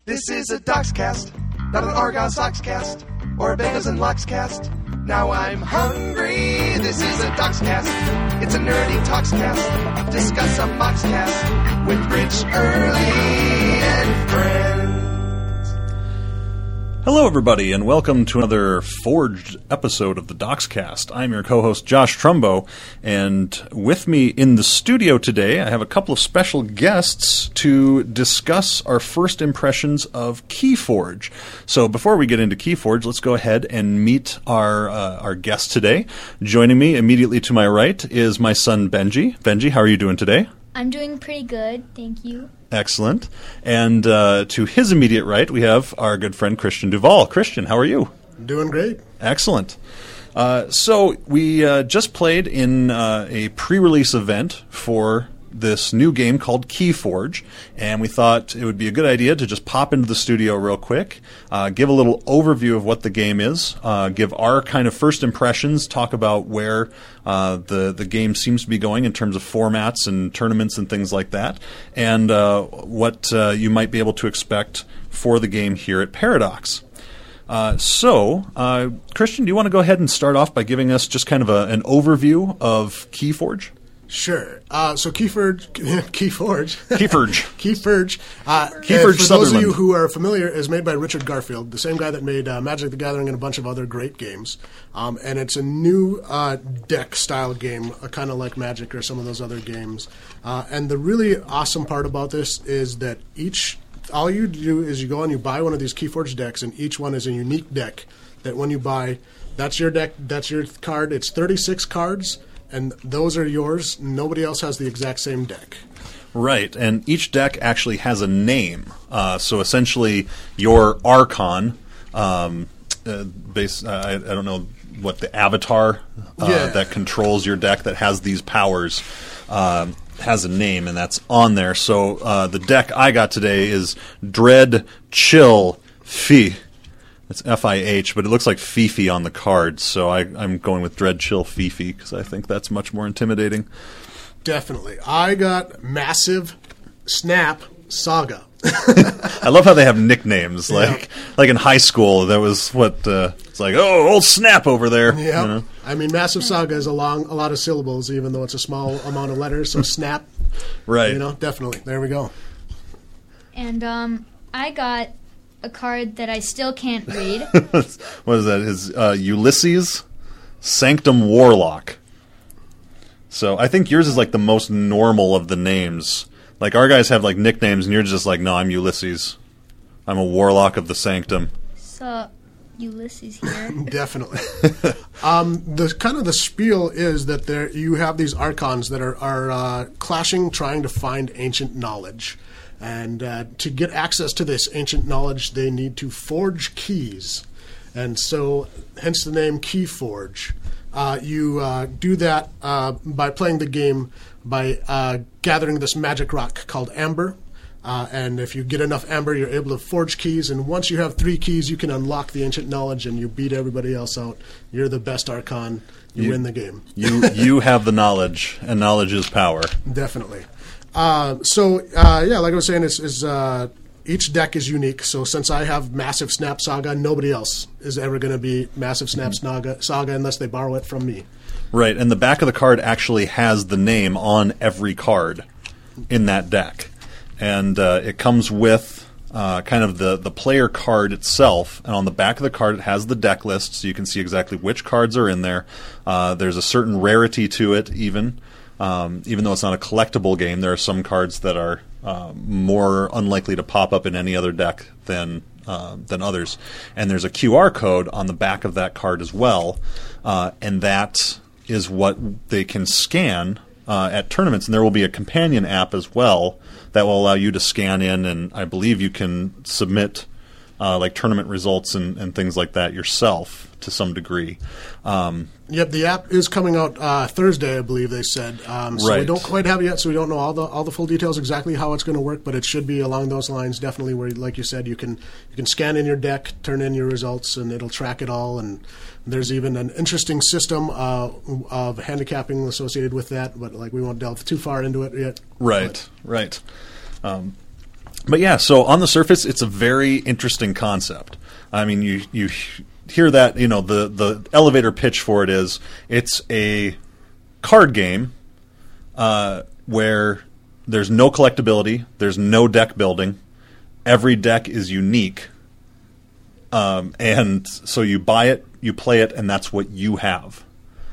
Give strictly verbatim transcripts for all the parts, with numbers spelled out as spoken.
This is a Docscast, not an Argon Sockscast, or a Bagels and Lox cast. Now I'm hungry, this is a Docscast, it's a nerdy Talkscast, discuss a Moxcast, with Rich, Early, and friends. Hello everybody, and welcome to another forged episode of the Docscast. I'm your co-host Josh Trumbo, and with me in the studio today I have a couple of special guests to discuss our first impressions of Keyforge. So before we get into Keyforge, let's go ahead and meet our uh, our guest today. Joining me immediately to my right is my son Benji. Benji, how are you doing today? I'm doing pretty good, thank you. Excellent. And uh, to his immediate right, we have our good friend Christian Duval. Christian, how are you? Doing great. Excellent. Uh, so we uh, just played in uh, a pre-release event for this new game called Keyforge, and we thought it would be a good idea to just pop into the studio real quick, uh, give a little overview of what the game is, uh, give our kind of first impressions, talk about where uh, the, the game seems to be going in terms of formats and tournaments and things like that, and uh, what uh, you might be able to expect for the game here at Paradox. Uh, so, uh, Christian, do you want to go ahead and start off by giving us just kind of a, an overview of Keyforge? Sure. Uh, so Keyforge, Keyforge, Keyforge, Keyforge. Uh, Keyforge. For Sutherland. those of you who are familiar, is made by Richard Garfield, the same guy that made uh, Magic the Gathering and a bunch of other great games. Um, and it's a new uh, deck-style game, uh, kind of like Magic or some of those other games. Uh, and the really awesome part about this is that each, all you do is you go and you buy one of these Keyforge decks, and each one is a unique deck. That when you buy, that's your deck, that's your card. It's thirty-six cards. And those are yours. Nobody else has the exact same deck. Right, and each deck actually has a name. Uh, so essentially, your Archon, um, uh, base, uh, I, I don't know what the avatar uh, yeah. that controls your deck that has these powers um, has a name, and that's on there. So uh, the deck I got today is Dread Chill Fi. It's F I H, but it looks like Fifi on the card, so I, I'm going with Dread Chill Fifi because I think that's much more intimidating. Definitely. I got Massive Snap Saga. I love how they have nicknames. Like Yeah. like in high school, that was what, uh, it's like, oh, old Snap over there. Yeah. You know? I mean, Massive Saga is a long, a lot of syllables, even though it's a small amount of letters, so Snap. Right. You know, definitely. There we go. And um, I got a card that I still can't read. What is that? His uh, Ulysses Sanctum Warlock. So I think yours is like the most normal of the names. Like our guys have like nicknames, and you're just like, no, I'm Ulysses. I'm a Warlock of the Sanctum. So, Ulysses here. Definitely. um, the kind of the spiel is that there you have these archons that are, are uh, clashing, trying to find ancient knowledge. And uh, to get access to this ancient knowledge, they need to forge keys. And so, hence the name Keyforge. Uh, you uh, do that uh, by playing the game by uh, gathering this magic rock called amber. Uh, and if you get enough amber, you're able to forge keys. And once you have three keys, you can unlock the ancient knowledge, and you beat everybody else out. You're the best archon. You, You- win the game. You you have the knowledge, and knowledge is power. Definitely. Uh, so, uh, yeah, like I was saying, is, is uh, each deck is unique. So since I have Massive Snap Saga, nobody else is ever going to be Massive Snap Saga, Saga unless they borrow it from me. Right, and the back of the card actually has the name on every card in that deck. And uh, it comes with uh, kind of the, the player card itself, and on the back of the card it has the deck list, so you can see exactly which cards are in there. Uh, there's a certain rarity to it, even. Um, even though it's not a collectible game, there are some cards that are uh, more unlikely to pop up in any other deck than uh, than others. And there's a Q R code on the back of that card as well, uh, and that is what they can scan uh, at tournaments. And there will be a companion app as well that will allow you to scan in, and I believe you can submit uh, like tournament results and, and things like that yourself to some degree. Um, Yep, the app is coming out uh, Thursday, I believe they said. Um, so we Right. don't quite have it yet, so we don't know all the all the full details exactly how it's going to work, but it should be along those lines. Definitely, where, like you said, you can you can scan in your deck, turn in your results, and it'll track it all. And there's even an interesting system uh, of handicapping associated with that, but like we won't delve too far into it yet. right, right. Um, but yeah, so on the surface, it's a very interesting concept. I mean, you you hear that, you know, the, the elevator pitch for it is it's a card game uh, where there's no collectability, there's no deck building, every deck is unique, um, and so you buy it, you play it, and that's what you have.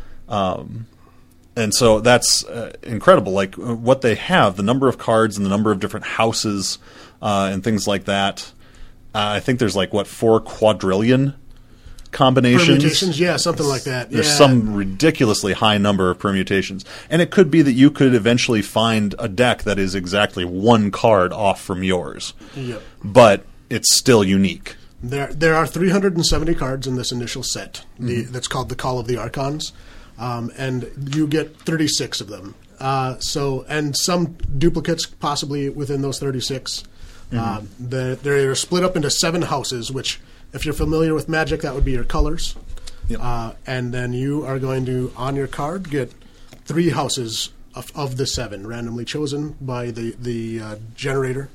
Um, and so that's uh, incredible. Like what they have, the number of cards and the number of different houses uh, and things like that. Uh, I think there's like, what, four quadrillion combinations? Permutations, yeah, something like that. There's yeah. some ridiculously high number of permutations. And it could be that you could eventually find a deck that is exactly one card off from yours. Yep. But it's still unique. There there are three hundred seventy cards in this initial set. The, Mm-hmm. that's called the Call of the Archons. Um, and you get thirty-six of them. Uh, so, and some duplicates possibly within those thirty-six. Mm-hmm. Um, the, they're split up into seven houses, which, if you're familiar with Magic, that would be your colors. Yep. Uh, and then you are going to, on your card, get three houses of, of the seven, randomly chosen by the, the uh, generator.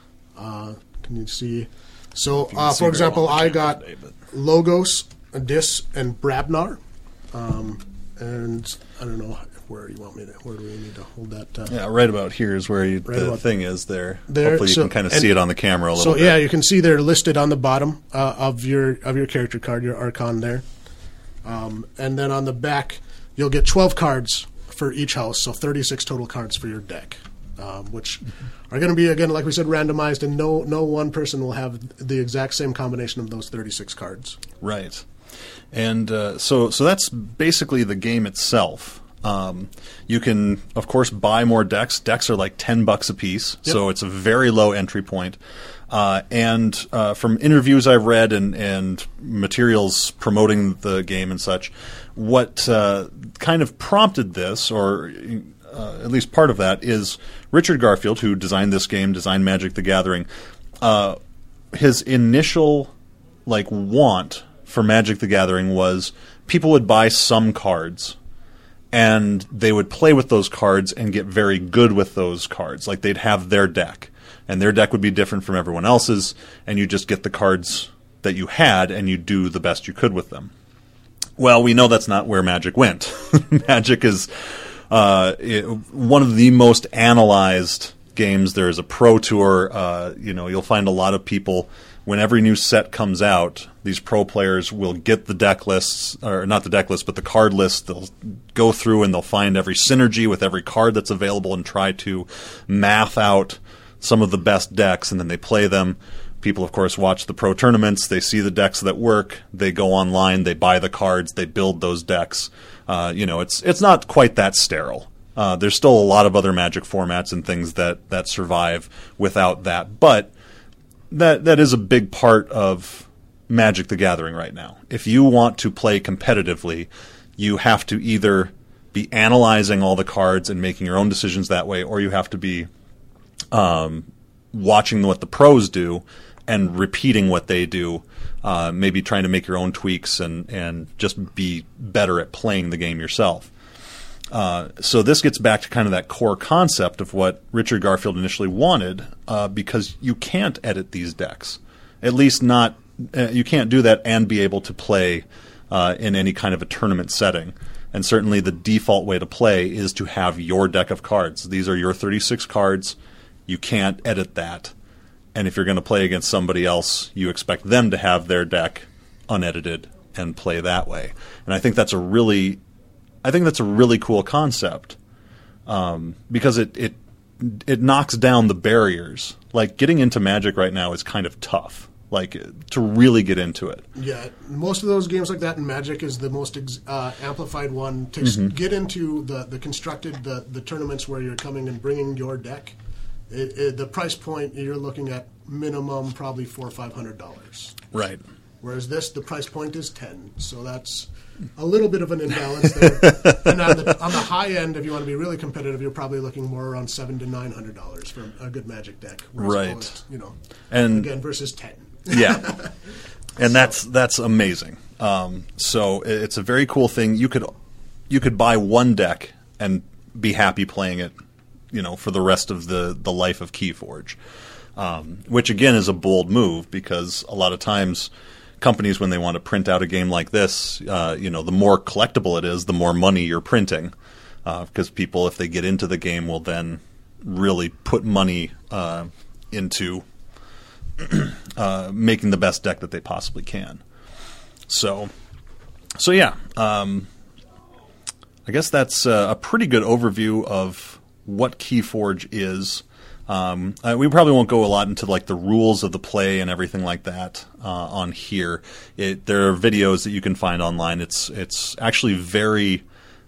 Uh, can you see? So, uh, see for very example, well on the I camera got today, but- Logos, Dis, and Brabnar. Um, and I don't know where you want me to, where do we need to hold that? Uh, Yeah, right about here is where you, Right the about thing is there. there. Hopefully you So- can kind of and- see it on the camera a little So bit. yeah, you can see they're listed on the bottom uh, of your of your character card, your Archon there, um, and then on the back you'll get twelve cards for each house, so thirty-six total cards for your deck, um, which are going to be, again, like we said, randomized, and no no one person will have the exact same combination of those thirty-six cards. Right. And uh, so so that's basically the game itself. Um, you can, of course, buy more decks. Decks are like ten bucks a piece, Yep. so it's a very low entry point. Uh, and uh, from interviews I've read and, and materials promoting the game and such, what uh, kind of prompted this, or uh, at least part of that, is Richard Garfield, who designed this game, designed Magic the Gathering. Uh, his initial like want for Magic the Gathering was people would buy some cards and they would play with those cards and get very good with those cards. Like they'd have their deck, and their deck would be different from everyone else's, and you just get the cards that you had and you do the best you could with them. Well, we know that's not where Magic went. Magic is uh, it, one of the most analyzed games. There is a pro tour. Uh, you know, you'll find a lot of people, when every new set comes out, these pro players will get the deck lists, or not the deck list, but the card list. They'll go through and they'll find every synergy with every card that's available and try to math out some of the best decks, and then they play them. People, of course, watch the pro tournaments. They see the decks that work. They go online. They buy the cards. They build those decks. Uh, you know, it's it's not quite that sterile. Uh, there's still a lot of other Magic formats and things that, that survive without that, but that that is a big part of Magic the Gathering right now. If you want to play competitively, you have to either be analyzing all the cards and making your own decisions that way, or you have to be um, watching what the pros do and repeating what they do, uh, maybe trying to make your own tweaks and, and just be better at playing the game yourself. Uh, so this gets back to kind of that core concept of what Richard Garfield initially wanted, uh, because you can't edit these decks. At least not, uh, you can't do that and be able to play uh, in any kind of a tournament setting. And certainly the default way to play is to have your deck of cards. These are your thirty-six cards. You can't edit that. And if you're going to play against somebody else, you expect them to have their deck unedited and play that way. And I think that's a really I think that's a really cool concept, um, because it, it it knocks down the barriers. Like, getting into Magic right now is kind of tough, like, to really get into it. Yeah, most of those games like that in Magic is the most ex- uh, amplified one. To mm-hmm. get into the, the constructed, the, the tournaments where you're coming and bringing your deck, it, it, the price point, you're looking at minimum probably four or five hundred dollars. Right. Whereas this, the price point is ten, so that's a little bit of an imbalance there. And on the, on the high end, if you want to be really competitive, you're probably looking more around seven to nine hundred dollars for a good Magic deck. Right. Opposed, you know, and again versus ten. Yeah, and so. that's that's amazing. Um, so it's a very cool thing. You could you could buy one deck and be happy playing it, you know, for the rest of the the life of Keyforge. um, which again is a bold move because a lot of times companies, when they want to print out a game like this, uh, you know, the more collectible it is, the more money you're printing, because uh, people, if they get into the game, will then really put money uh, into uh, making the best deck that they possibly can. So, so yeah, um, I guess that's uh, a pretty good overview of what Keyforge is. Um, uh, we probably won't go a lot into like the rules of the play and everything like that uh, on here. It, there are videos that you can find online. It's it's actually very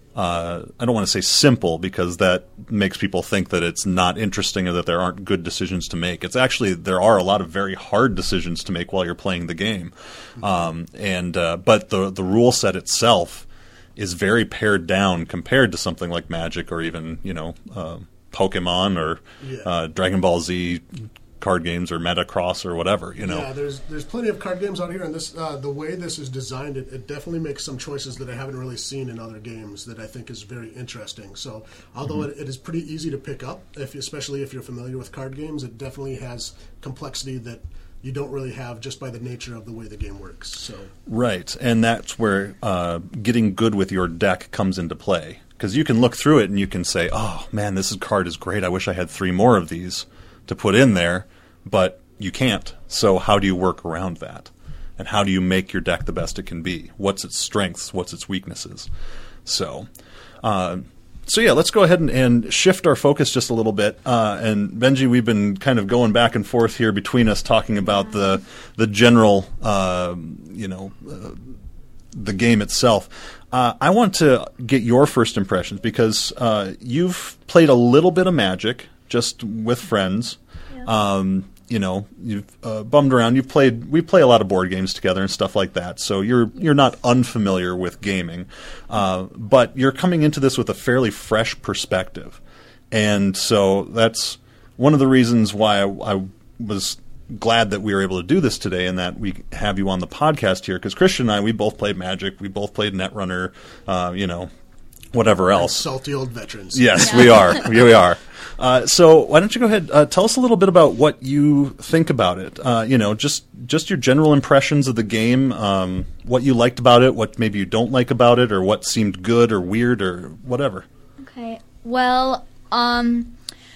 uh, I don't want to say simple because that makes people think that it's not interesting or that there aren't good decisions to make. It's actually there are a lot of very hard decisions to make while you're playing the game, um, and uh, but the the rule set itself is very pared down compared to something like Magic or even you know. Uh, Pokemon or yeah. uh, Dragon Ball Z card games or Metacross or whatever, you know. Yeah, there's there's plenty of card games out here, and this uh, the way this is designed, it, it definitely makes some choices that I haven't really seen in other games that I think is very interesting. So, although mm-hmm. it, it is pretty easy to pick up, if especially if you're familiar with card games, it definitely has complexity that you don't really have just by the nature of the way the game works. So right, and that's where uh, getting good with your deck comes into play. Because you can look through it and you can say, oh, man, this card is great. I wish I had three more of these to put in there. But you can't. So how do you work around that? And how do you make your deck the best it can be? What's its strengths? What's its weaknesses? So, uh, so yeah, let's go ahead and, and shift our focus just a little bit. Uh, and Benji, we've been kind of going back and forth here between us talking about the the general, uh, you know, uh, the game itself. Uh, I want to get your first impressions because uh, you've played a little bit of Magic just with friends. Yeah. Um, you know, you've uh, bummed around. You've played. We play a lot of board games together and stuff like that. So you're you're not unfamiliar with gaming, uh, but you're coming into this with a fairly fresh perspective, and so that's one of the reasons why I, I was glad that we were able to do this today and that we have you on the podcast here because Christian and I, we both played Magic, we both played Netrunner, uh, you know, whatever else. Salty old veterans. Yes, yeah. we are. We are. Uh, so why don't you go ahead, uh, tell us a little bit about what you think about it. Uh, you know, just just your general impressions of the game, um, what you liked about it, what maybe you don't like about it, or what seemed good or weird or whatever. Okay. Well, um,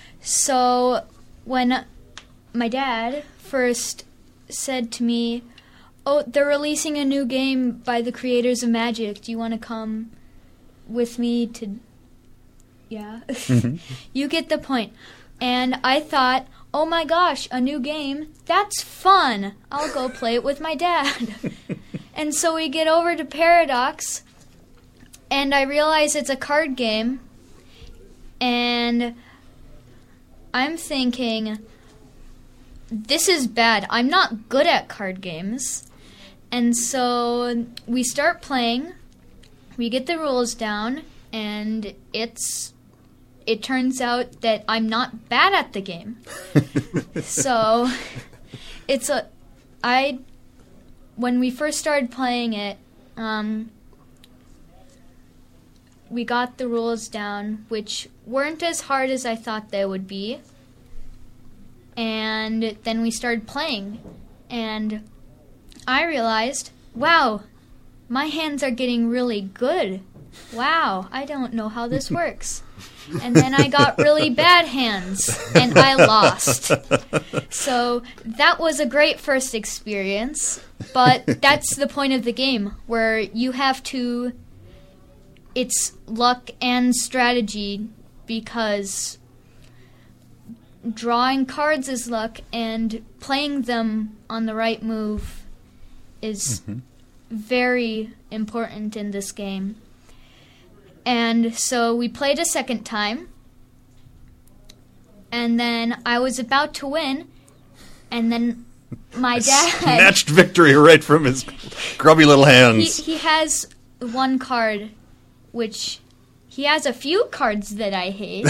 so when my dad first said to me, oh, they're releasing a new game by the creators of Magic. Do you want to come with me to... Yeah. Mm-hmm. You get the point. And I thought, oh my gosh, a new game? That's fun. I'll go play it with my dad. And so we get over to Paradox, and I realize it's a card game. And I'm thinking... this is bad. I'm not good at card games. And so we start playing, we get the rules down, and it's it turns out that I'm not bad at the game. So it's a I when we first started playing it, um, we got the rules down, which weren't as hard as I thought they would be. And then we started playing, and I realized, wow, my hands are getting really good. Wow, I don't know how this works. And then I got really bad hands, and I lost. So that was a great first experience, but that's the point of the game, where you have to, it's luck and strategy, because drawing cards is luck, and playing them on the right move is mm-hmm. very important in this game. And so we played a second time, and then I was about to win, and then my dad... snatched victory right from his grubby little hands. He, he has one card, which... he has a few cards that I hate.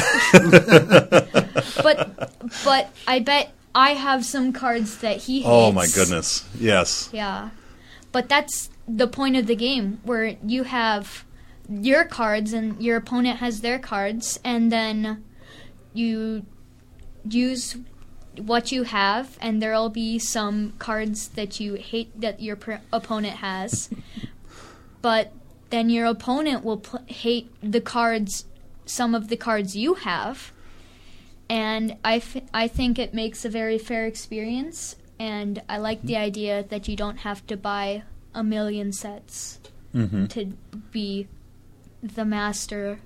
but but I bet I have some cards that he hates. Oh my goodness. Yes. Yeah. But that's the point of the game, where you have your cards and your opponent has their cards, and then you use what you have, and there'll be some cards that you hate that your pr- opponent has, but then your opponent will pl- hate the cards, some of the cards you have, and I, f- I think it makes a very fair experience, and I like the idea that you don't have to buy a million sets Mm-hmm. to be the master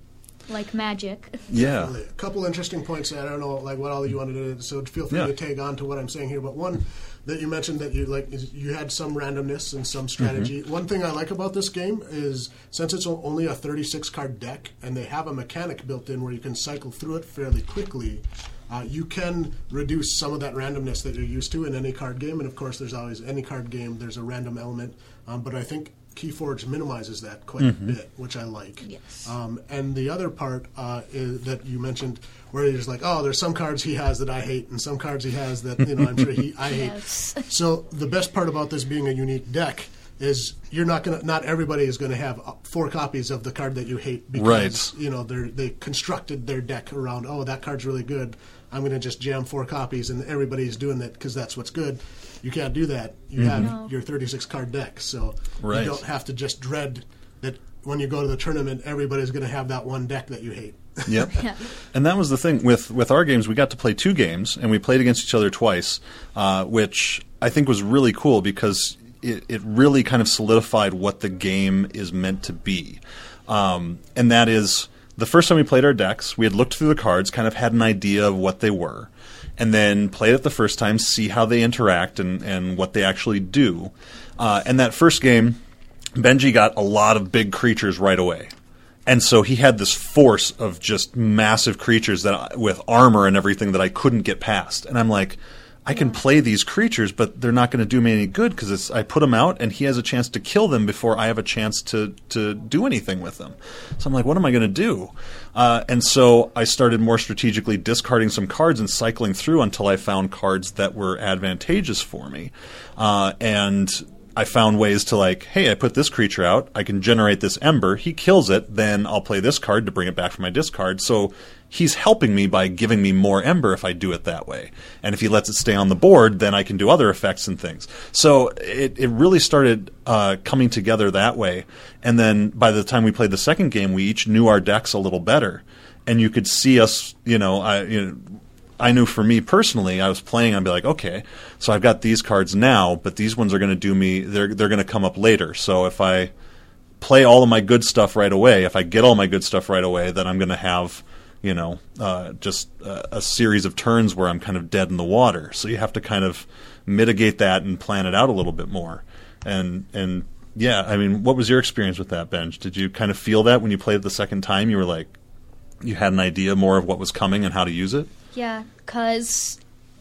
like Magic. Yeah. Definitely. A couple interesting points. I don't know, like what all you wanted to do, so feel free Yeah. to tag on to what I'm saying here. But one that you mentioned that you like is you had some randomness and some strategy. Mm-hmm. One thing I like about this game is since it's o- only a thirty-six card deck, and they have a mechanic built in where you can cycle through it fairly quickly. Uh, you can reduce some of that randomness that you're used to in any card game, and of course, there's always any card game. There's a random element, um, but I think Keyforge minimizes that quite Mm-hmm. a bit, which I like. Yes. Um, and the other part uh, is that you mentioned, where you're just like, oh, there's some cards he has that I hate, and some cards he has that you know I'm sure he I hate. Yes. So the best part about this being a unique deck is you're not gonna. Not everybody is going to have uh, four copies of the card that you hate because Right. you know they they constructed their deck around. Oh, that card's really good. I'm going to just jam four copies, and everybody's doing that because that's what's good. You can't do that. You have No. your thirty-six card deck, so Right. you don't have to just dread that when you go to the tournament, everybody's going to have that one deck that you hate. Yep. Yeah. And that was the thing with with our games. We got to play two games, and we played against each other twice, uh, which I think was really cool because it, it really kind of solidified what the game is meant to be. Um, and that is, the first time we played our decks, we had looked through the cards, kind of had an idea of what they were, and then played it the first time, see how they interact and, and what they actually do. Uh, and that first game, Benji got a lot of big creatures right away. And so he had this force of just massive creatures that I, with armor and everything that I couldn't get past. And I'm like, I can play these creatures, but they're not going to do me any good because I put them out and he has a chance to kill them before I have a chance to, to do anything with them. So I'm like, what am I going to do? Uh, and so I started more strategically discarding some cards and cycling through until I found cards that were advantageous for me. Uh, and I found ways to like, hey, I put this creature out, I can generate this ember, he kills it, then I'll play this card to bring it back from my discard. So he's helping me by giving me more ember if I do it that way. And if he lets it stay on the board, then I can do other effects and things. So it, it really started uh, coming together that way. And then by the time we played the second game, we each knew our decks a little better. And you could see us, you know, I, you know, I knew for me personally, I was playing, I'd be like, okay, so I've got these cards now, but these ones are going to do me, they're they're going to come up later. So if I play all of my good stuff right away, if I get all my good stuff right away, then I'm going to have, you know, uh, just a, a series of turns where I'm kind of dead in the water. So you have to kind of mitigate that and plan it out a little bit more. And, and yeah, I mean, what was your experience with that, Benj? Did you kind of feel that when you played it the second time? You were like, you had an idea more of what was coming and how to use it? Yeah, because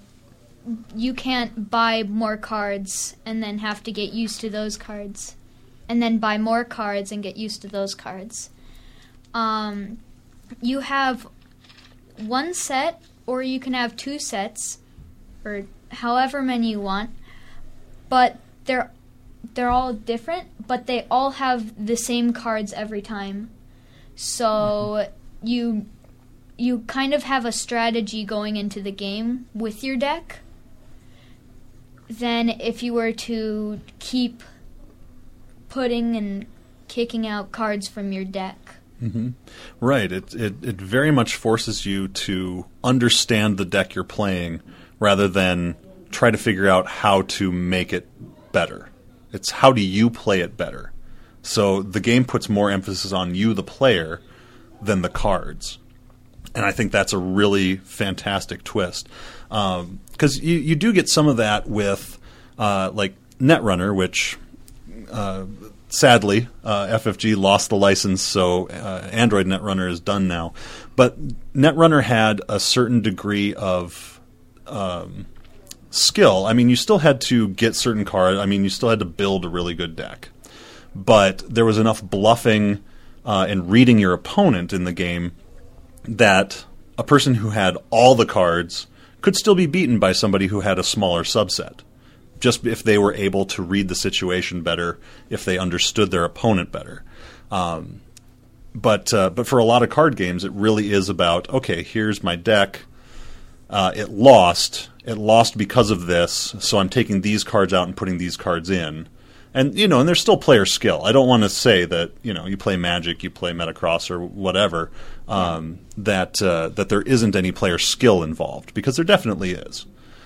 you can't buy more cards and then have to get used to those cards. And then buy more cards and get used to those cards. Um, you have one set, or you can have two sets, or however many you want. But they're they're all different, but they all have the same cards every time. So you... you kind of have a strategy going into the game with your deck. Then if you were to keep putting and kicking out cards from your deck. Mm-hmm. Right. It, it it very much forces you to understand the deck you're playing rather than try to figure out how to make it better. It's how do you play it better. So the game puts more emphasis on you, the player, than the cards. And I think that's a really fantastic twist. Because um, you, you do get some of that with, uh, like, Netrunner, which, uh, sadly, uh, F F G lost the license, so uh, Android Netrunner is done now. But Netrunner had a certain degree of um, skill. I mean, you still had to get certain cards. I mean, you still had to build a really good deck. But there was enough bluffing uh, and reading your opponent in the game that a person who had all the cards could still be beaten by somebody who had a smaller subset, just if they were able to read the situation better, if they understood their opponent better. Um, but uh, but for a lot of card games, it really is about, okay, here's my deck. uh, it lost. It lost because of this, so I'm taking these cards out and putting these cards in. And, you know, and there's still player skill. I don't want to say that, you know, you play Magic, you play Metacross or whatever, um, that uh, that there isn't any player skill involved, because there definitely is.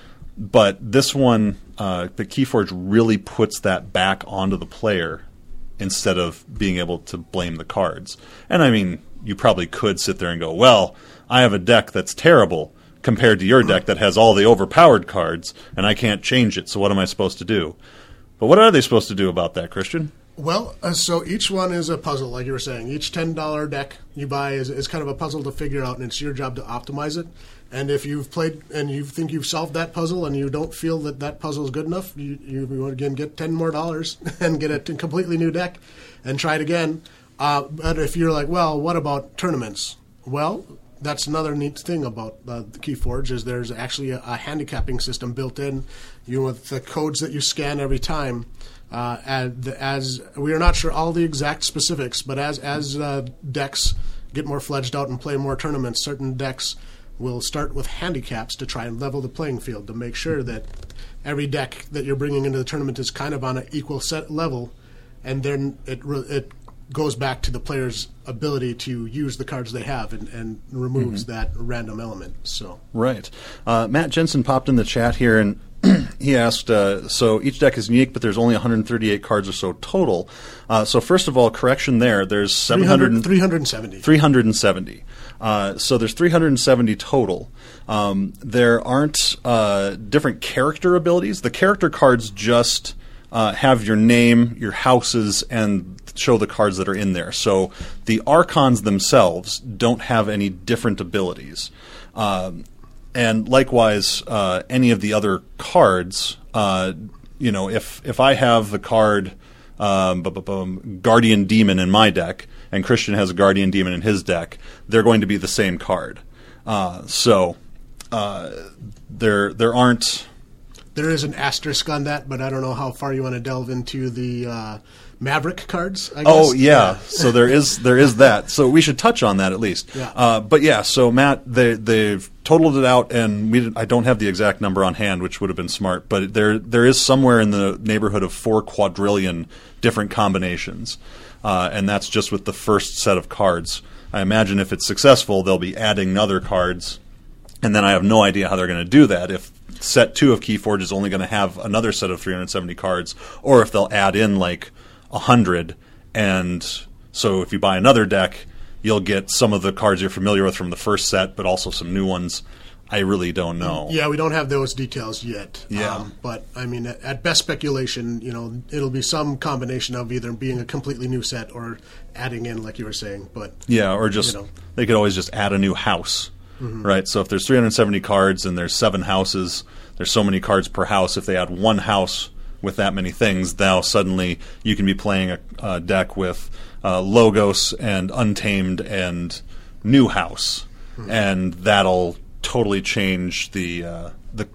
But this one, uh, the Keyforge really puts that back onto the player instead of being able to blame the cards. And, I mean, you probably could sit there and go, well, I have a deck that's terrible compared to your deck that has all the overpowered cards, and I can't change it, so what am I supposed to do? But what are they supposed to do about that, Christian? Well, uh, so each one is a puzzle, like you were saying. Each ten dollar deck you buy is, is kind of a puzzle to figure out, and it's your job to optimize it. And if you've played and you think you've solved that puzzle and you don't feel that that puzzle is good enough, you, you again get ten more dollars and get a t- completely new deck and try it again. Uh, but if you're like, well, what about tournaments? Well, that's another neat thing about uh, the Keyforge is there's actually a, a handicapping system built in, you know, with the codes that you scan every time. Uh, as, as we are not sure all the exact specifics, but as as uh, decks get more fledged out and play more tournaments, certain decks will start with handicaps to try and level the playing field to make sure that every deck that you're bringing into the tournament is kind of on an equal set level, and then it it goes back to the player's ability to use the cards they have and, and removes mm-hmm. that random element. So right. Uh, Matt Jensen popped in the chat here, and he asked, uh, so each deck is unique, but there's only one hundred thirty-eight cards or so total. Uh, so first of all, correction there, there's seven hundred three hundred seventy. three hundred seventy. Uh, so there's three hundred seventy total. Um, there aren't uh, different character abilities. The character cards just uh, have your name, your houses, and show the cards that are in there. So the Archons themselves don't have any different abilities. Um, and likewise, uh, any of the other cards, uh, you know, if if I have the card um, bu- bu- bu- Guardian Demon in my deck, and Christian has a Guardian Demon in his deck, they're going to be the same card. Uh, so uh, there there aren't... There is an asterisk on that, but I don't know how far you want to delve into the uh, Maverick cards, I guess. Oh, yeah. yeah. So there is there is that. So we should touch on that at least. Yeah. Uh, but, yeah, so, Matt, they, they've totaled it out, and we I don't have the exact number on hand, which would have been smart, but there there is somewhere in the neighborhood of four quadrillion different combinations, uh, and that's just with the first set of cards. I imagine if it's successful, they'll be adding other cards, and then I have no idea how they're going to do that. If set two of Keyforge is only going to have another set of three hundred seventy cards, or if they'll add in like one hundred, and so if you buy another deck, you'll get some of the cards you're familiar with from the first set, but also some new ones. I really don't know. Yeah, we don't have those details yet. Yeah. Um, but, I mean, at, at best speculation, you know, it'll be some combination of either being a completely new set or adding in, like you were saying. But yeah, or just, you know. They could always just add a new house. Mm-hmm. Right, so if there's three hundred seventy cards and there's seven houses, there's so many cards per house. If they add one house with that many things, now suddenly you can be playing a, a deck with uh, Logos and Untamed and New House, mm-hmm. and that'll totally change the uh, the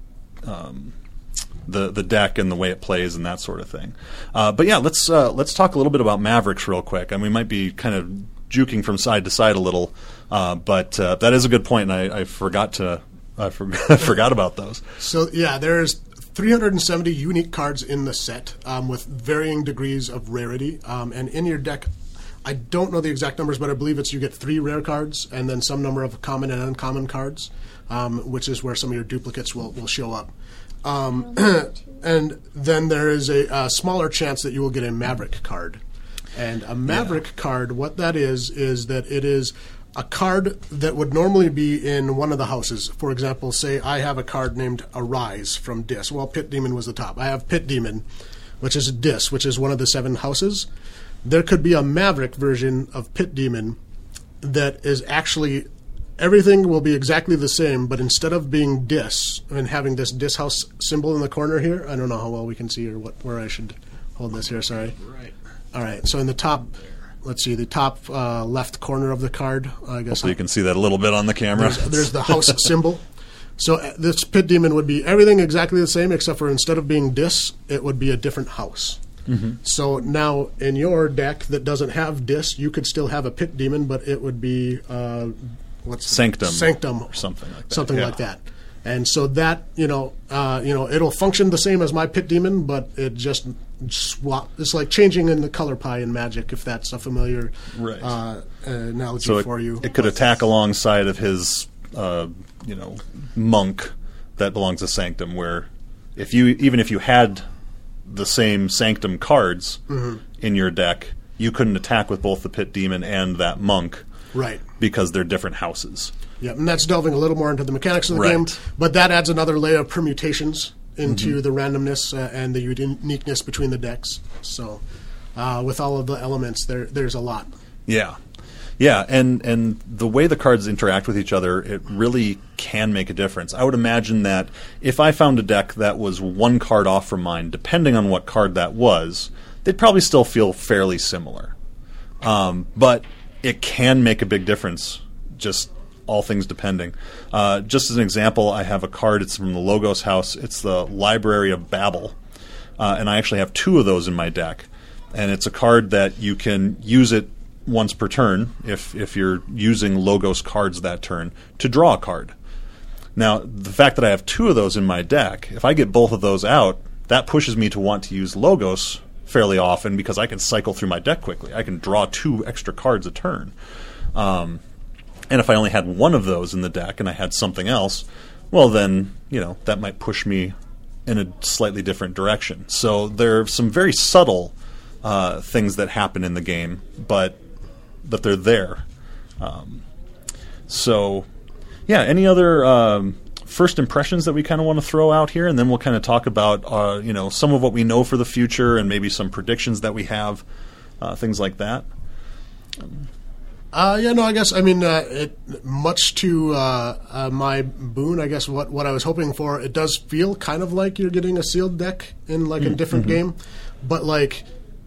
um, the the deck and the way it plays and that sort of thing. Uh, but yeah, let's uh, let's talk a little bit about Mavericks real quick. I mean, we might be kind of juking from side to side a little, uh, but uh, that is a good point, and I, I forgot to I forgot, forgot about those. So yeah, there's three hundred seventy unique cards in the set um, with varying degrees of rarity, um, and in your deck, I don't know the exact numbers, but I believe it's you get three rare cards and then some number of common and uncommon cards, um, which is where some of your duplicates will, will show up. Um, and then there is a, a smaller chance that you will get a Maverick card. And a Maverick yeah. card, what that is, is that it is a card that would normally be in one of the houses. For example, say I have a card named Arise from Dis. Well, Pit Demon was the top. I have Pit Demon, which is Dis, which is one of the seven houses. There could be a Maverick version of Pit Demon that is actually, everything will be exactly the same, but instead of being Dis and having this Dis house symbol in the corner here, I don't know how well we can see or what where I should hold this here, sorry. Right. All right, so in the top, let's see, the top uh, left corner of the card, I guess. So you can see that a little bit on the camera. There's, there's the house symbol. So uh, this Pit Demon would be everything exactly the same, except for instead of being Dis, it would be a different house. Mm-hmm. So now in your deck that doesn't have Dis, you could still have a Pit Demon, but it would be uh, what's Sanctum, Sanctum, or something like that. something yeah. like that. And so that you know, uh, you know, it'll function the same as my Pit Demon, but it just swap. It's like changing in the color pie in Magic, if that's a familiar Right. uh, analogy So it, for you. it could attack alongside of his, uh, you know, monk that belongs to Sanctum. Where if you even if you had the same Sanctum cards Mm-hmm. in your deck, you couldn't attack with both the Pit Demon and that monk, Right. because they're different houses. Yeah, and that's delving a little more into the mechanics of the Right. game, but that adds another layer of permutations into Mm-hmm. the randomness uh, and the uniqueness between the decks. So, uh, with all of the elements, there there's a lot. Yeah. Yeah, and, and the way the cards interact with each other, it really can make a difference. I would imagine that if I found a deck that was one card off from mine, depending on what card that was, they'd probably still feel fairly similar. Um, but it can make a big difference, just all things depending. Uh, just as an example, I have a card. It's from the Logos house. It's the Library of Babel. Uh, and I actually have two of those in my deck. And it's a card that you can use it once per turn, if if you're using Logos cards that turn, to draw a card. Now, the fact that I have two of those in my deck, if I get both of those out, that pushes me to want to use Logos fairly often because I can cycle through my deck quickly. I can draw two extra cards a turn. Um, and if I only had one of those in the deck and I had something else, well then, you know, that might push me in a slightly different direction. So there are some very subtle uh, things that happen in the game, but but they're there. Um, so, yeah, any other um, first impressions that we kind of want to throw out here, and then we'll kind of talk about uh, you know, some of what we know for the future and maybe some predictions that we have, uh, things like that. Uh, yeah, no, I guess, I mean, uh, it, much to uh, uh, my boon, I guess what, what I was hoping for, it does feel kind of like you're getting a sealed deck in, like, a different game, but, like,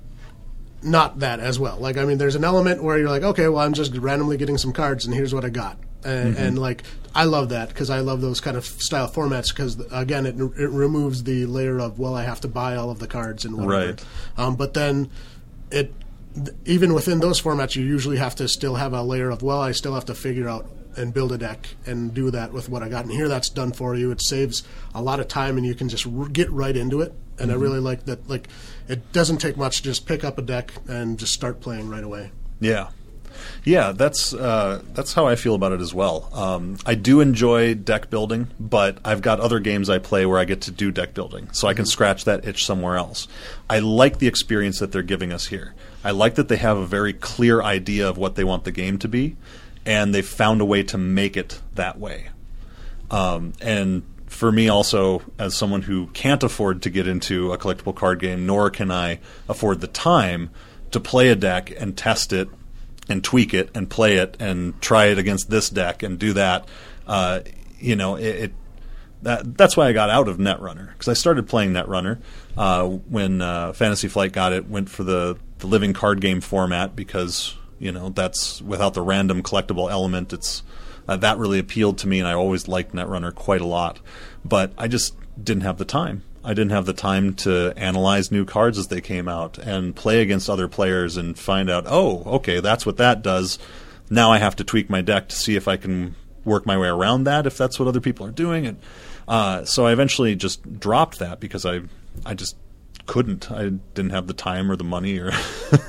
not that as well. Like, I mean, there's an element where you're like, okay, well, I'm just randomly getting some cards, and here's what I got. And, and like, I love that, because I love those kind of style formats, because, again, it, it removes the layer of, well, I have to buy all of the cards and whatever. Right. Um, but then it... even within those formats, you usually have to still have a layer of, well, I still have to figure out and build a deck and do that with what I got. And here that's done for you. It saves a lot of time, and you can just r- get right into it. And mm-hmm. I really like that. Like, it doesn't take much to just pick up a deck and just start playing right away. Yeah. Yeah, that's uh, that's how I feel about it as well. Um, I do enjoy deck building, but I've got other games I play where I get to do deck building, so I can scratch that itch somewhere else. I like the experience that they're giving us here. I like that they have a very clear idea of what they want the game to be, and they've found a way to make it that way. Um, and for me also, as someone who can't afford to get into a collectible card game, nor can I afford the time to play a deck and test it and tweak it and play it and try it against this deck and do that, uh, you know, it, it that that's why I got out of Netrunner, because I started playing Netrunner uh, when uh, Fantasy Flight got it, went for the, the living card game format, because, you know, that's without the random collectible element. It's uh, that really appealed to me, and I always liked Netrunner quite a lot, but I just didn't have the time. I didn't have the time to analyze new cards as they came out and play against other players and find out, oh, okay, that's what that does. Now I have to tweak my deck to see if I can work my way around that, if that's what other people are doing. And uh, so I eventually just dropped that because I I just couldn't. I didn't have the time or the money or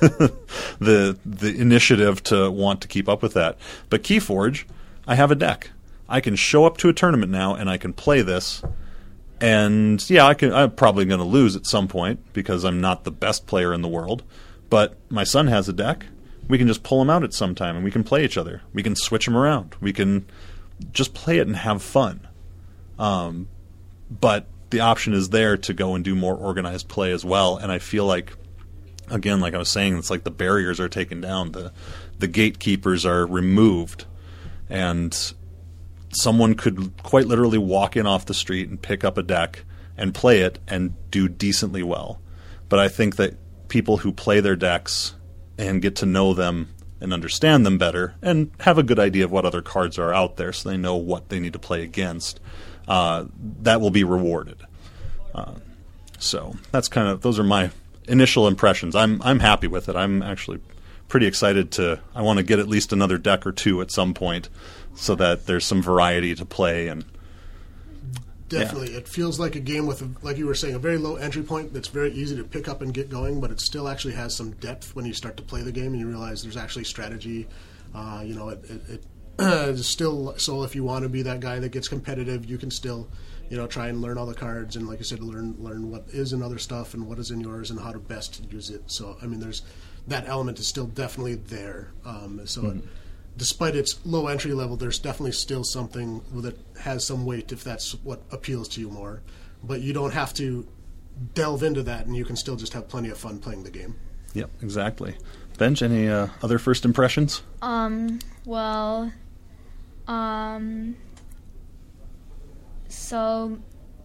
the the initiative to want to keep up with that. But Keyforge, I have a deck. I can show up to a tournament now and I can play this. And yeah, I can, I'm probably going to lose at some point because I'm not the best player in the world. But my son has a deck. We can just pull him out at some time and we can play each other. We can switch him around. We can just play it and have fun. Um, but the option is there to go and do more organized play as well. And I feel like, again, like I was saying, it's like the barriers are taken down. The the gatekeepers are removed. And someone could quite literally walk in off the street and pick up a deck and play it and do decently well. But I think that people who play their decks and get to know them and understand them better and have a good idea of what other cards are out there so they know what they need to play against, uh, that will be rewarded. Uh, so that's kind of, those are my initial impressions. I'm I'm happy with it. I'm actually pretty excited to. I want to get at least another deck or two at some point, so that there's some variety to play. And definitely, yeah. It feels like a game with, a, like you were saying, a very low entry point that's very easy to pick up and get going, but it still actually has some depth when you start to play the game and you realize there's actually strategy. Uh, you know, it, it, it it's still, so if you want to be that guy that gets competitive, you can still, you know, try and learn all the cards and, like I said, learn learn what is in other stuff and what is in yours and how to best use it. So, I mean, there's that element is still definitely there. Um, so, mm-hmm. it, despite its low entry level, there's definitely still something that has some weight if that's what appeals to you more. But you don't have to delve into that, and you can still just have plenty of fun playing the game. Yep, exactly. Benj, any uh, other first impressions? Um, well, um, so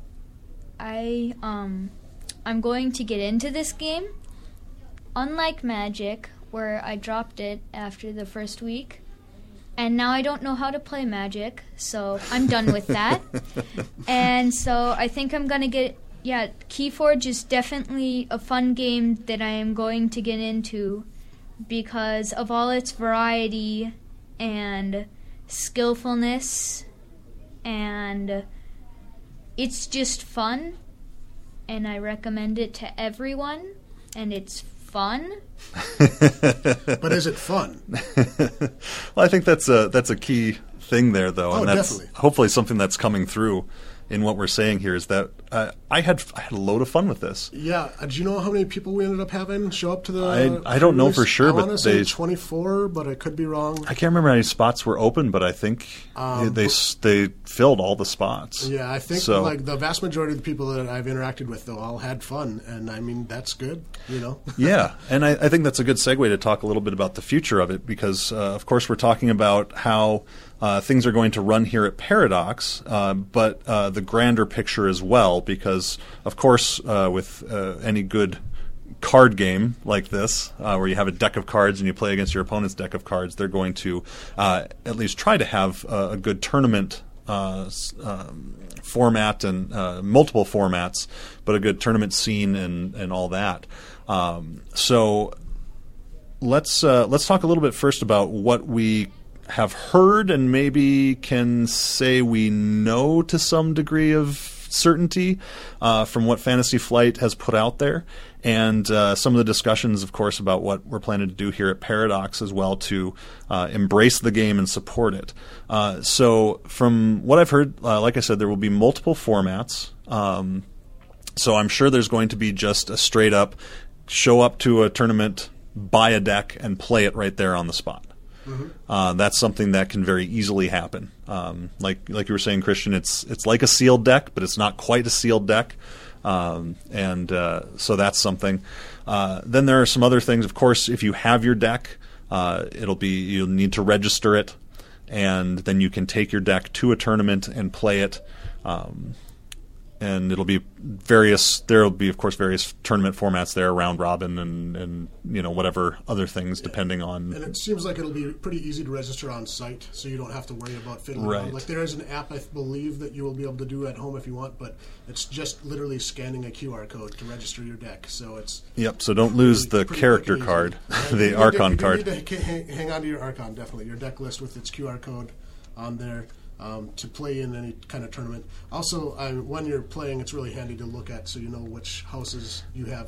I, um, I'm going to get into this game. Unlike Magic, where I dropped it after the first week, and now I don't know how to play Magic, so I'm done with that. And so I think I'm going to get, yeah, Keyforge is definitely a fun game that I am going to get into because of all its variety and skillfulness, and it's just fun, and I recommend it to everyone, and it's fun. But is it fun? Well, I think that's a that's a key thing there, though, oh, and that's definitely. hopefully something that's coming through in what we're saying here is that uh, I had I had a load of fun with this. Yeah, uh, do you know how many people we ended up having show up to the? I, I don't know for sure, I but want to say they twenty-four, but I could be wrong. I can't remember how many spots were open, but I think Um, they they filled all the spots. Yeah, I think So- like the vast majority of the people that I've interacted with, though, all had fun, and I mean that's good, you know. Yeah, and I, I think that's a good segue to talk a little bit about the future of it because, uh, of course, we're talking about how uh, things are going to run here at Paradox, uh, but uh, the grander picture as well because, of course, uh, with uh, any good card game like this, uh, where you have a deck of cards and you play against your opponent's deck of cards, they're going to uh, at least try to have a, a good tournament uh, s- um, format and uh, multiple formats, but a good tournament scene and, and all that. Um, so let's uh, let's talk a little bit first about what we have heard and maybe can say we know to some degree of certainty uh, from what Fantasy Flight has put out there, and uh, some of the discussions, of course, about what we're planning to do here at Paradox as well to uh, embrace the game and support it. Uh, so from what I've heard, uh, like I said, there will be multiple formats. Um, so I'm sure there's going to be just a straight up show up to a tournament, buy a deck, and play it right there on the spot. Mm-hmm. Uh, that's something that can very easily happen. Um, like like you were saying, Christian, it's it's like a sealed deck, but it's not quite a sealed deck, um, and uh, so that's something. Uh, then there are some other things. Of course, if you have your deck, uh, it'll be you'll need to register it, and then you can take your deck to a tournament and play it. Um, And it'll be various. There will be, of course, various tournament formats there, round robin, and, and you know whatever other things, yeah. depending on. And it seems like it'll be pretty easy to register on site, so you don't have to worry about fiddling right. around. Like there is an app I believe that you will be able to do at home if you want, but it's just literally scanning a Q R code to register your deck. So it's yep. So don't lose pretty, the pretty character quick card, and the you Archon need to, card. You need to hang, hang on to your Archon, definitely your deck list with its Q R code on there. Um, to play in any kind of tournament. Also, uh, when you're playing, it's really handy to look at so you know which houses you have.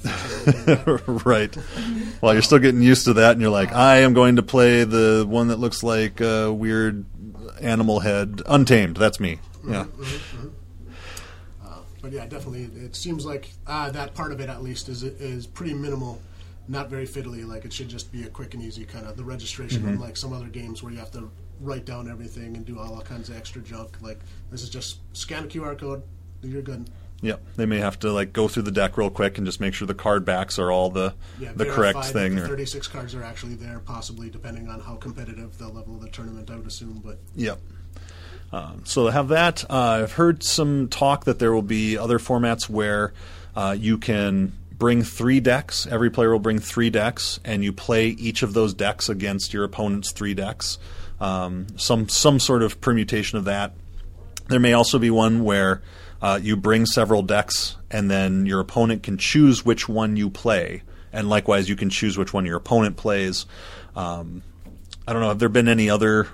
Right. Well, you're still getting used to that, and you're like, I am going to play the one that looks like a weird animal head, Untamed. That's me. Yeah. Mm-hmm, mm-hmm. Uh, but yeah, definitely, it seems like uh, that part of it, at least, is is pretty minimal. Not very fiddly. Like it should just be a quick and easy kind of the registration, mm-hmm. unlike some other games where you have to write down everything and do all kinds of extra junk. Like this is just scan a Q R code, you're good. Yep, they may have to like go through the deck real quick and just make sure the card backs are all the yeah, the correct thing. The thirty-six cards are actually there, possibly depending on how competitive the level of the tournament, I would assume. But yep. Um, so have that. Uh, I've heard some talk that there will be other formats where uh, you can bring three decks. Every player will bring three decks, and you play each of those decks against your opponent's three decks. Um, some some sort of permutation of that. There may also be one where uh, you bring several decks, and then your opponent can choose which one you play, and likewise, you can choose which one your opponent plays. Um, I don't know. Have there been any other?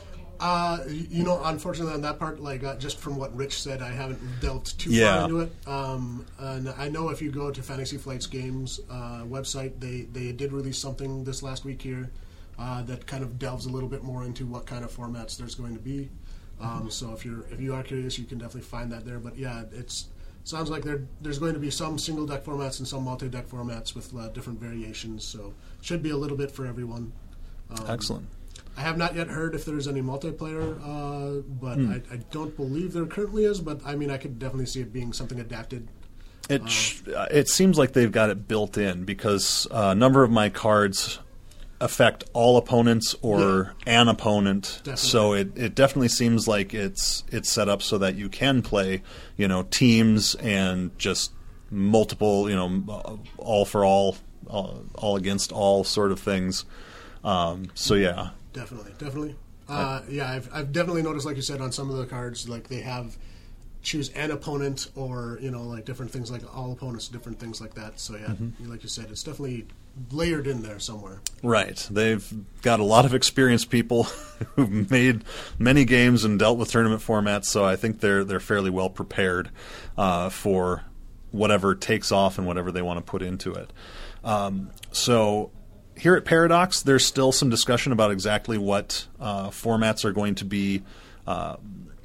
Uh, you know, unfortunately, on that part, like uh, just from what Rich said, I haven't delved too Yeah. far into it. Um, and I know if you go to Fantasy Flight's games uh, website, they they did release something this last week here uh, that kind of delves a little bit more into what kind of formats there's going to be. Um, so if you're if you are curious, you can definitely find that there. But yeah, it's sounds like there there's going to be some single deck formats and some multi deck formats with uh, different variations. So should be a little bit for everyone. Um, Excellent. I have not yet heard if there's any multiplayer, uh, but Hmm. I, I don't believe there currently is. But I mean, I could definitely see it being something adapted. It sh- uh, it seems like they've got it built in because uh, a number of my cards affect all opponents or an opponent. Definitely. So it, it definitely seems like it's it's set up so that you can play, you know, teams and just multiple, you know, all for all, all, all against all sort of things. Um, so yeah. Definitely, definitely. Uh, yeah, I've I've definitely noticed, like you said, on some of the cards, like they have choose an opponent or you know like different things, like all opponents, different things like that. So yeah, Mm-hmm. like you said, it's definitely layered in there somewhere. Right. They've got a lot of experienced people who've made many games and dealt with tournament formats, so I think they're they're fairly well prepared uh, for whatever takes off and whatever they want to put into it. Um, so here at Paradox, there's still some discussion about exactly what uh, formats are going to be uh,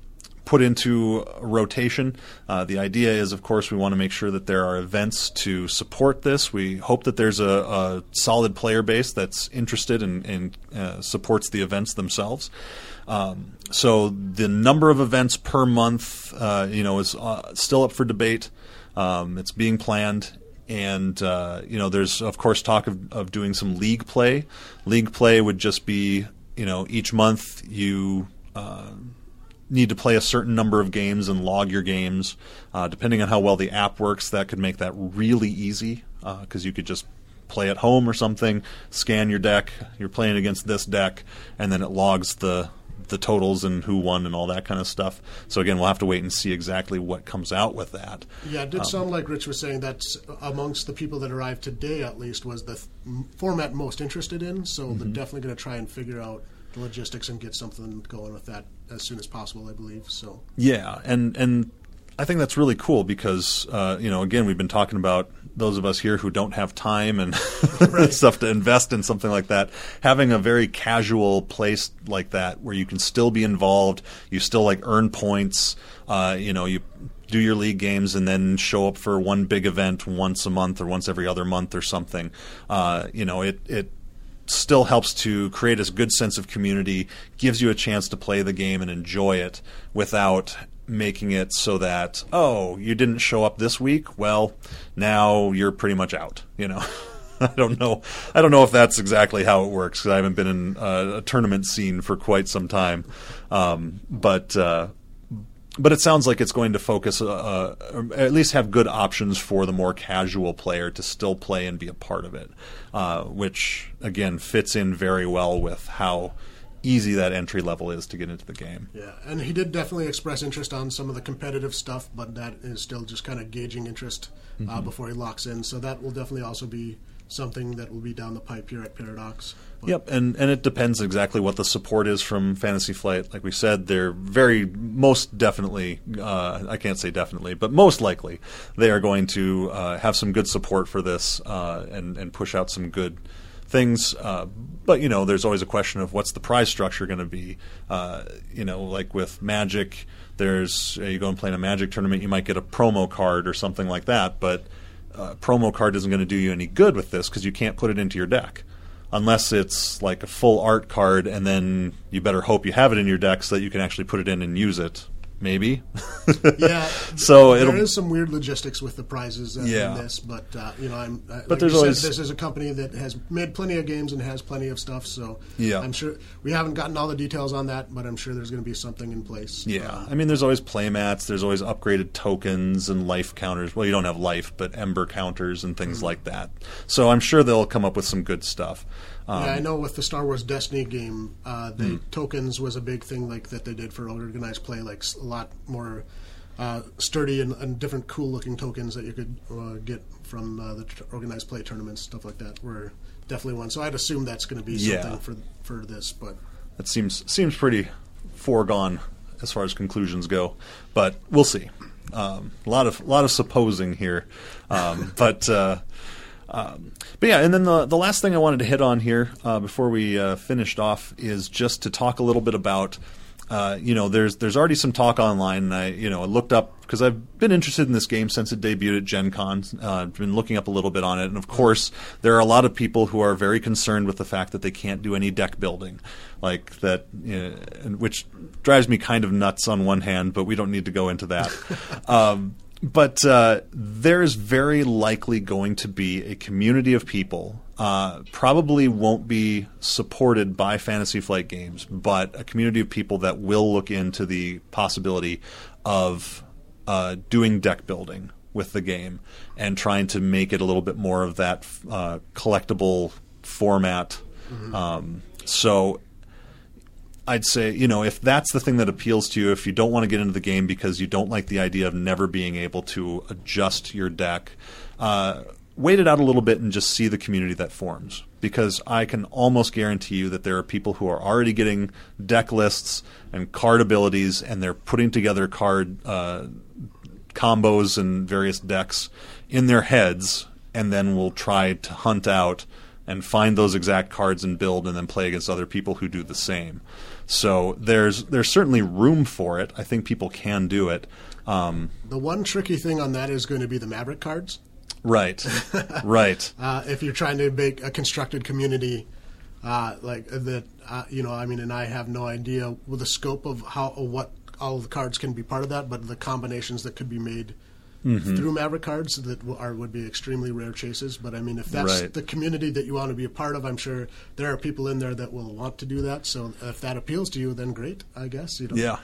put into rotation. Uh, the idea is, of course, we want to make sure that there are events to support this. We hope that there's a, a solid player base that's interested and, and uh, supports the events themselves. Um, so the number of events per month, uh, you know, is uh, still up for debate. Um, it's being planned. And, uh, you know, there's, of course, talk of, of doing some league play. League play would just be, you know, each month you uh, need to play a certain number of games and log your games. Uh, depending on how well the app works, that could make that really easy because uh, you could just play at home or something, scan your deck, you're playing against this deck, and then it logs the the totals and who won and all that kind of stuff. So again, we'll have to wait and see exactly what comes out with that. Yeah, it did Um, sound like Rich was saying that amongst the people that arrived today, at least, was the th- format most interested in. So Mm-hmm. they're definitely going to try and figure out the logistics and get something going with that as soon as possible, I believe. So Yeah, and and I think that's really cool because uh, you know, again, we've been talking about those of us here who don't have time and stuff to invest in something like that. Having a very casual place like that where you can still be involved, you still like earn points. Uh, you know, you do your league games and then show up for one big event once a month or once every other month or something. Uh, you know, it it. still helps to create a good sense of community, gives you a chance to play the game and enjoy it without making it so that, oh, you didn't show up this week, well, now you're pretty much out, you know. I don't know. I don't know if that's exactly how it works because I haven't been in uh, a tournament scene for quite some time. Um, but uh, but it sounds like it's going to focus, uh, or at least have good options for the more casual player to still play and be a part of it, uh, which, again, fits in very well with how easy that entry level is to get into the game. yeah, and he did definitely express interest on some of the competitive stuff, but that is still just kind of gauging interest uh, Mm-hmm. before he locks in. So that will definitely also be something that will be down the pipe here at Paradox. But Yep, and, and it depends exactly what the support is from Fantasy Flight. Like we said, they're very, most definitely, uh, I can't say definitely, but most likely, they are going to uh, have some good support for this uh, and, and push out some good things. Uh, but, you know, there's always a question of what's the prize structure going to be. Uh, you know, like with Magic, there's, uh, you go and play in a Magic tournament, you might get a promo card or something like that, but uh, promo card isn't going to do you any good with this because you can't put it into your deck. Unless it's like a full art card, and then you better hope you have it in your deck so that you can actually put it in and use it. Maybe. yeah, So there it'll- is some weird logistics with the prizes uh, Yeah. in this, but uh, you know, I'm. Uh, But like there's you said, always- this is a company that has made plenty of games and has plenty of stuff. So Yeah. I'm sure we haven't gotten all the details on that, but I'm sure there's going to be something in place. Yeah, I mean, there's always playmats. There's always upgraded tokens and life counters. Well, you don't have life, but ember counters and things like that. So I'm sure they'll come up with some good stuff. Um, Yeah, I know with the Star Wars Destiny game, uh, the Hmm. tokens was a big thing like that they did for organized play, like s- a lot more uh, sturdy and, and different cool-looking tokens that you could uh, get from uh, the t- organized play tournaments, stuff like that, were definitely one. So I'd assume that's going to be something Yeah. for for this. But That seems seems pretty foregone as far as conclusions go, but we'll see. Um, a lot of a lot of supposing here, um, but uh, um, but yeah. And then the the last thing I wanted to hit on here uh, before we uh, finished off is just to talk a little bit about. Uh, you know, there's there's already some talk online, and I you know I looked up because I've been interested in this game since it debuted at Gen Con. Uh, I've been looking up a little bit on it, and of course, there are a lot of people who are very concerned with the fact that they can't do any deck building, like that, you know, which drives me kind of nuts on one hand, but we don't need to go into that. um, but uh, there's very likely going to be a community of people. Uh, probably won't be supported by Fantasy Flight Games, but a community of people that will look into the possibility of uh, doing deck building with the game and trying to make it a little bit more of that uh, collectible format. Mm-hmm. Um, so I'd say, you know, if that's the thing that appeals to you, if you don't want to get into the game because you don't like the idea of never being able to adjust your deck, uh, wait it out a little bit and just see the community that forms, because I can almost guarantee you that there are people who are already getting deck lists and card abilities, and they're putting together card uh, combos and various decks in their heads, and then will try to hunt out and find those exact cards and build, and then play against other people who do the same. So there's there's certainly room for it. I think people can do it. Um, the one tricky thing on that is going to be the Maverick cards. Right, right. Uh, if you're trying to make a constructed community uh, like that, uh, you know, I mean, and I have no idea with the scope of how or what all the cards can be part of that, but the combinations that could be made mm-hmm. through Maverick cards that w- are would be extremely rare chases. But I mean, if that's right. the community that you want to be a part of, I'm sure there are people in there that will want to do that. So if that appeals to you, then great, I guess. You know? Yeah,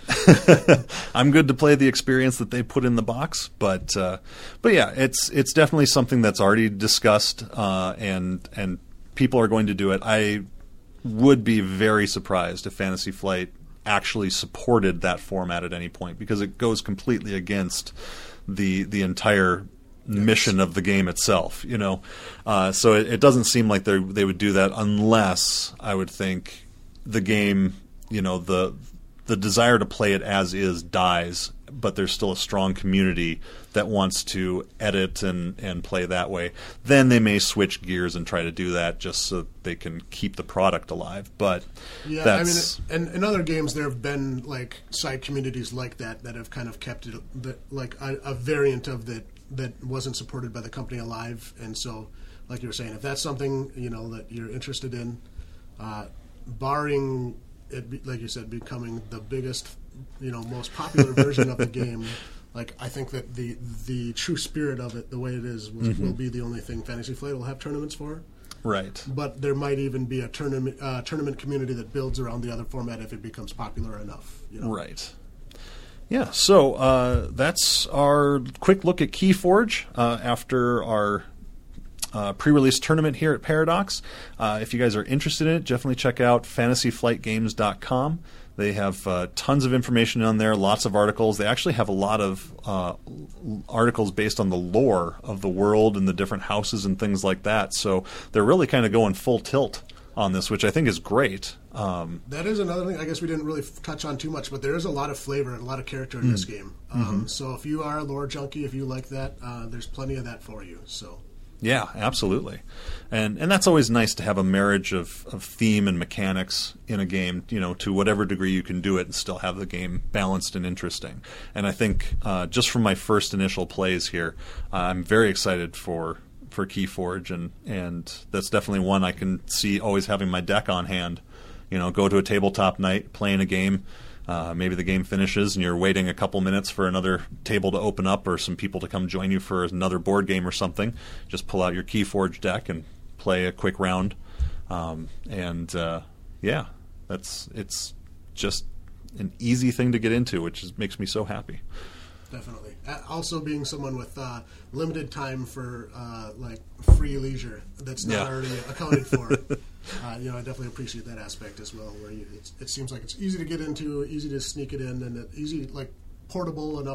I'm good to play the experience that they put in the box, but uh, but yeah, it's it's definitely something that's already discussed, uh, and and people are going to do it. I would be very surprised if Fantasy Flight actually supported that format at any point, because it goes completely against the the entire mission of the game itself, you know. Uh, so it, it doesn't seem like they they would do that unless, I would think, the game, you know, the the desire to play it as is dies, but there's still a strong community that wants to edit and, and play that way. Then they may switch gears and try to do that just so they can keep the product alive. But yeah, that's... I mean, in, in other games there have been like side communities like that that have kind of kept it the, like a, a variant of that that wasn't supported by the company alive. And so, like you were saying, if that's something, you know, that you're interested in, uh, barring it, be, like you said, becoming the biggest, you know, most popular version of the game, like I think that the the true spirit of it, the way it is, will, mm-hmm. will be the only thing Fantasy Flight will have tournaments for. Right. But there might even be a tournament uh, tournament community that builds around the other format if it becomes popular enough. You know? Right. Yeah, so uh, that's our quick look at Keyforge uh, after our uh, pre-release tournament here at Paradox. Uh, if you guys are interested in it, definitely check out fantasy flight games dot com. They have uh, tons of information on there, lots of articles. They actually have a lot of uh, articles based on the lore of the world and the different houses and things like that. So they're really kind of going full tilt on this, which I think is great. Um, that is another thing I guess we didn't really f- touch on too much, but there is a lot of flavor and a lot of character in mm. this game. Um, mm-hmm. So if you are a lore junkie, if you like that, uh, there's plenty of that for you. So. Yeah, absolutely. And and that's always nice to have a marriage of, of theme and mechanics in a game, you know, to whatever degree you can do it and still have the game balanced and interesting. And I think uh, just from my first initial plays here, uh, I'm very excited for for Keyforge, and, and that's definitely one I can see always having my deck on hand. You know, go to a tabletop night, playing a game. Uh, maybe the game finishes and you're waiting a couple minutes for another table to open up or some people to come join you for another board game or something. Just pull out your Keyforge deck and play a quick round. Um, and uh, yeah, that's it's just an easy thing to get into, which is, makes me so happy. Definitely. Also, being someone with uh, limited time for uh, like free leisure that's not yeah. already accounted for, uh, you know, I definitely appreciate that aspect as well. Where you, it's, it seems like it's easy to get into, easy to sneak it in, and it, easy like portable enough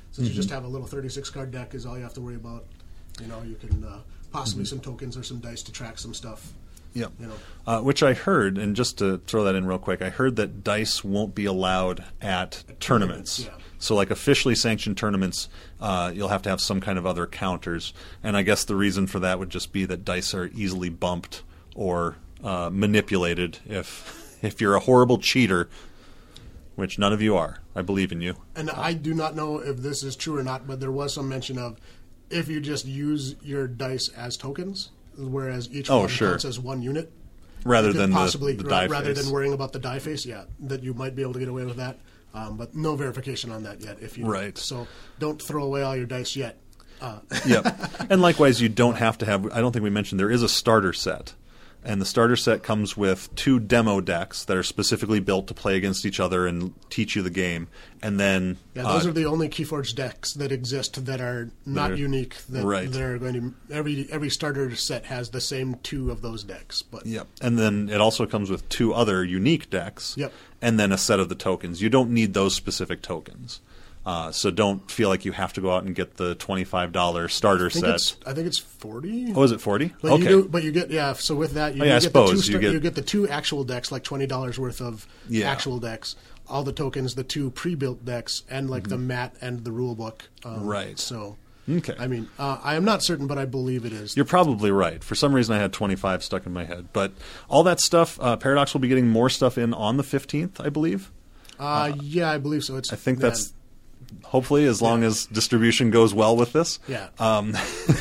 Since you just have a little thirty-six card deck is all you have to worry about. You know, you can uh, possibly some tokens or some dice to track some stuff. Yep. You know. Uh, which I heard, and just to throw that in real quick, I heard that dice won't be allowed at, at tournaments. tournaments yeah. So like officially sanctioned tournaments, uh, you'll have to have some kind of other counters. And I guess the reason for that would just be that dice are easily bumped or uh, manipulated if if you're a horrible cheater, which none of you are. I believe in you. And uh, I do not know if this is true or not, but there was some mention of if you just use your dice as tokens, whereas each oh, one sure. counts as one unit. Rather than possibly, the, the die Rather face. than worrying about the die face, yeah, that you might be able to get away with that. Um, but no verification on that yet. If you right. So don't throw away all your dice yet. Uh. Yep. And likewise, you don't have to have, I don't think we mentioned, there is a starter set. And the starter set comes with two demo decks that are specifically built to play against each other and teach you the game. And then yeah, those uh, are the only Keyforge decks that exist that are not that are, unique. That right. They're going to every every starter set has the same two of those decks. But yep. And then it also comes with two other unique decks. Yep. And then a set of the tokens. You don't need those specific tokens. Uh, so don't feel like you have to go out and get the twenty-five dollars starter I think set. It's, I think it's forty. Oh, is it forty? But okay. You do, but you get yeah. So with that, you, oh, yeah, you I get suppose the two you star, get you get the two actual decks, like twenty dollars worth of yeah. actual decks. All the tokens, the two pre-built decks, and like mm-hmm. the mat and the rule book. Um, right. So. Okay. I mean, uh, I am not certain, but I believe it is. You're probably right. For some reason, I had twenty-five stuck in my head. But all that stuff, uh, Paradox will be getting more stuff in on the fifteenth, I believe. Uh, uh, yeah, I believe so. It's I think yeah. that's hopefully as long yeah. as distribution goes well with this. Yeah. Um,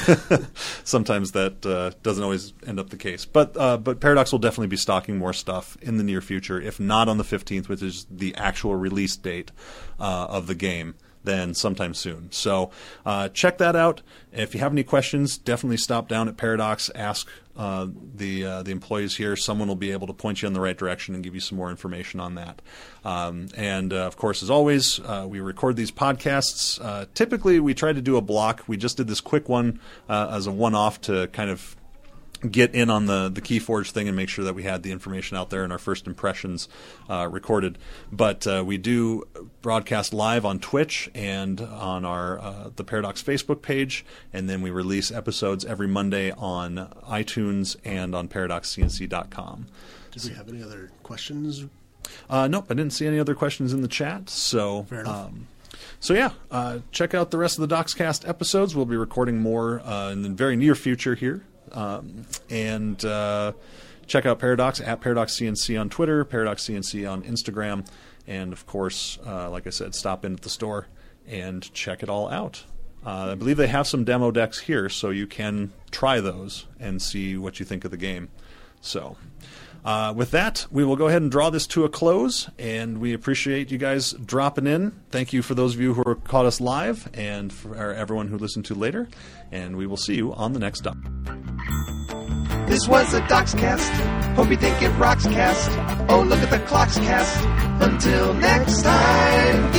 sometimes that uh, doesn't always end up the case. But uh, but Paradox will definitely be stocking more stuff in the near future, if not on the fifteenth, which is the actual release date uh, of the game. Then sometime soon. So uh, check that out. If you have any questions, definitely stop down at Paradox. Ask uh, the uh, the employees here. Someone will be able to point you in the right direction and give you some more information on that. Um, and, uh, of course, as always, uh, we record these podcasts. Uh, typically, we try to do a block. We just did this quick one uh, as a one-off to kind of get in on the, the Keyforge thing and make sure that we had the information out there and our first impressions uh, recorded. But uh, we do broadcast live on Twitch and on our uh, the Paradox Facebook page, and then we release episodes every Monday on iTunes and on paradox c n c dot com. Did we have any other questions? Uh, nope, I didn't see any other questions in the chat. So, Fair enough. Um, So yeah, uh, check out the rest of the DocsCast episodes. We'll be recording more uh, in the very near future here. Um, and uh, check out Paradox at Paradox C N C on Twitter, Paradox C N C on Instagram, and of course, uh, like I said, stop in at the store and check it all out. Uh, I believe they have some demo decks here, so you can try those and see what you think of the game. So uh, with that, we will go ahead and draw this to a close, and we appreciate you guys dropping in. Thank you for those of you who caught us live, and for everyone who listened to later, and we will see you on the next doc. This was a DocsCast. Hope you think it rocks cast. Oh, look at the clocks cast. Until next time.